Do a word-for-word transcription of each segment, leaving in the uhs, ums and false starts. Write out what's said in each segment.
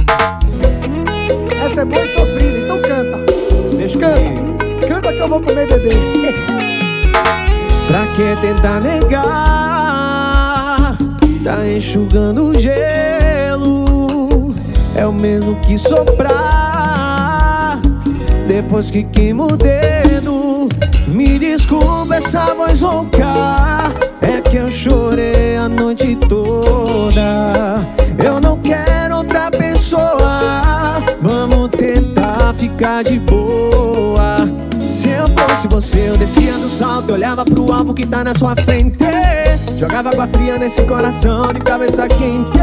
Essa é boa e sofrida, então canta. Deixa Canta, comigo. canta que eu vou comer bebê. Pra que tentar negar? Tá enxugando o gelo. É o mesmo que soprar depois que queima o dedo. Me desculpa essa voz rouca, é que eu chorei a noite toda. Eu não quero outra pessoa, vamos tentar ficar de boa. Se eu fosse você, eu descia do salto, eu olhava pro alvo que tá na sua frente, jogava água fria nesse coração de cabeça quente.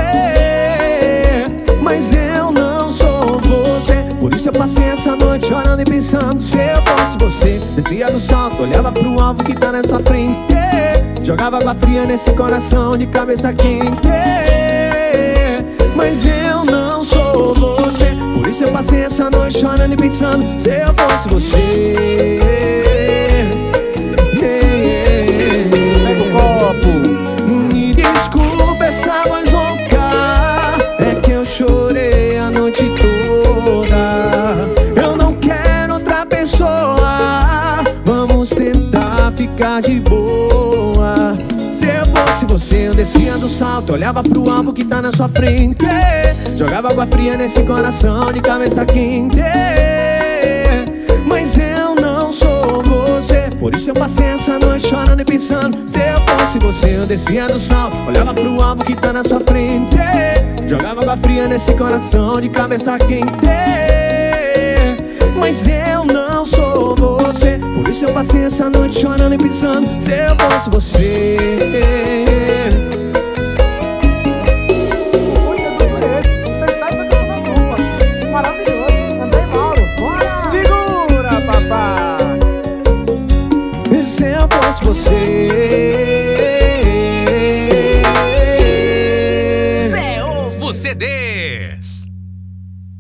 Mas eu não sou você, por isso eu passei essa noite chorando e pensando. Se eu fosse você, descia do salto, olhava pro alvo que tá na sua frente, jogava água fria nesse coração de cabeça quente. Mas eu não sou você, por isso eu passei essa noite chorando e pensando. Se eu fosse você, Pega o copo. me desculpa essa voz rouca, é que eu chorei a noite toda. Eu não quero outra pessoa, vamos tentar ficar de boa. Se eu fosse você, eu descia do salto, olhava pro alvo que tá na sua frente, jogava água fria nesse coração de cabeça quente. Mas eu não sou você, por isso eu passei essa noite chorando e pensando. Se eu fosse você, eu descia do salto, olhava pro alvo que tá na sua frente, jogava água fria nesse coração de cabeça quente. Mas eu não sou você, por isso eu passei essa noite chorando e pensando. Se eu fosse você. Olha, dupla é esse? Você sabe que eu tô na dupla. Maravilhoso. André e Mauro, bora! Segura, papá. Se eu fosse você. Zé Ovo C Ds.